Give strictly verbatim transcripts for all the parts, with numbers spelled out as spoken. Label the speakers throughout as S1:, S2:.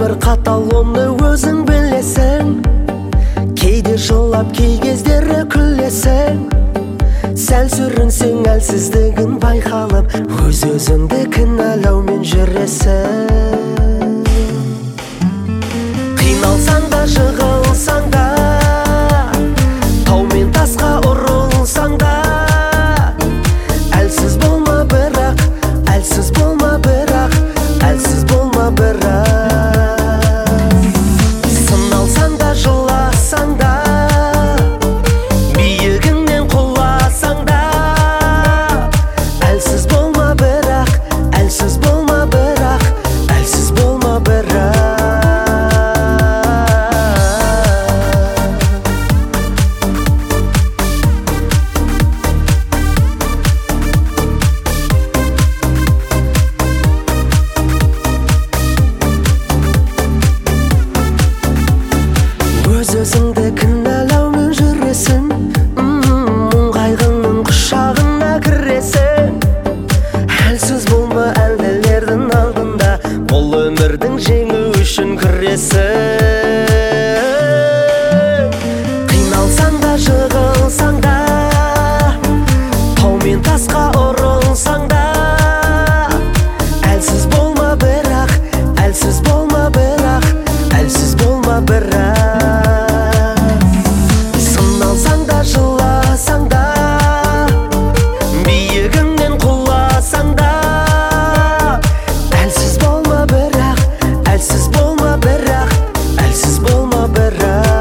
S1: өмір қатал, оны өзің білесің. Кейде жылап, кей кездері күлесің. Сәл сүрінсең әлсіздігін байқалып, өз-өзіңді кінәлаумен жүресің. Қиналсаң да, жығылсаң да, тау мен тасқа ұрылсаң да, әлсіз болма бірақ, әлсіз болма бірақ, әлсіз болма бірақ. Сыналсаң да, жыласаң да, биігіңнен құласаң да, әлсіз болма бірақ, әлсіз болма бірақ, әлсіз болма бірақ. Өз-өзіңді кінәлаумен жүресің, мұң-қайғыңның құшағына кіресің. Әлсіз болма әлділердің алдында, бұл өмірдің жеңу үшін күресің. Қиналсаң да, жығылсаң да, тау мен тасқа ұрылсаң да, әлсіз болма бірақ, әлсіз болма бірақ, әлсіз болма бірақ. Сыналсаң да, жыласаң да, биігіңнен құласаң да, әлсіз болма бірақ, әлсіз болма бірақ, әлсіз болма бірақ.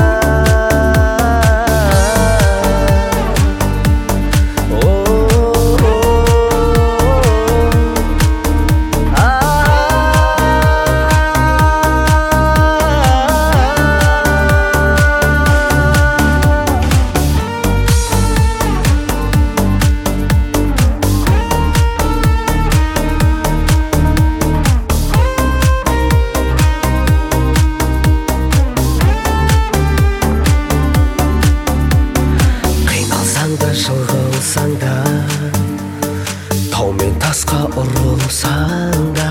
S1: Жығылсаң да, тау мен тасқа ұрылсаң да,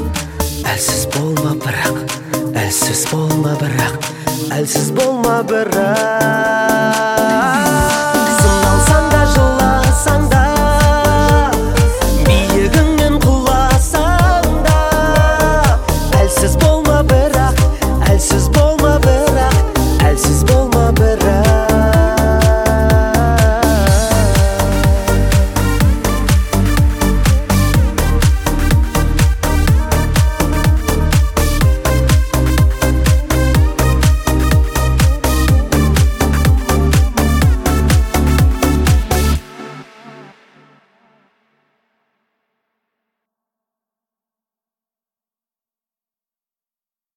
S1: әлсіз болма бірақ, әлсіз болма бірақ, әлсіз болма бірақ.